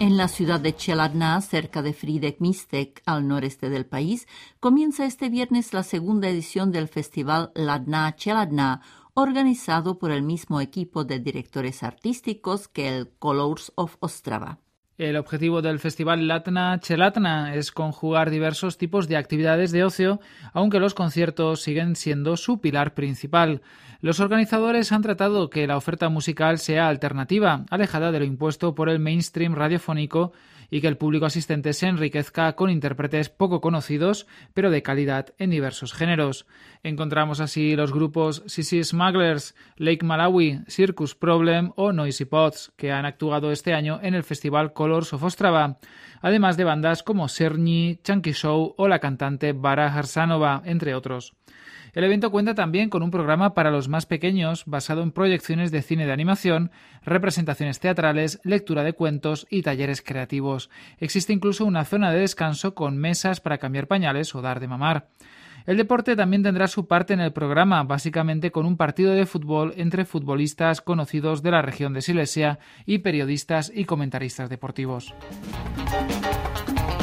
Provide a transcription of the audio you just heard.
En la ciudad de Cheladna, cerca de Frýdek Místek, al noreste del país, comienza este viernes la segunda edición del festival Ladna Cheladna, organizado por el mismo equipo de directores artísticos que el Colors of Ostrava. El objetivo del festival Ladna Cheladna es conjugar diversos tipos de actividades de ocio, aunque los conciertos siguen siendo su pilar principal. Los organizadores han tratado que la oferta musical sea alternativa, alejada de lo impuesto por el mainstream radiofónico, y que el público asistente se enriquezca con intérpretes poco conocidos, pero de calidad en diversos géneros. Encontramos así los grupos Sissy Smugglers, Lake Malawi, Circus Problem o Noisy Pods, que han actuado este año en el festival Colors of Ostrava, además de bandas como Serni, Chunky Show o la cantante Vara Harsanova, entre otros. El evento cuenta también con un programa para los más pequeños basado en proyecciones de cine de animación, representaciones teatrales, lectura de cuentos y talleres creativos. Existe incluso una zona de descanso con mesas para cambiar pañales o dar de mamar. El deporte también tendrá su parte en el programa, básicamente con un partido de fútbol entre futbolistas conocidos de la región de Silesia y periodistas y comentaristas deportivos.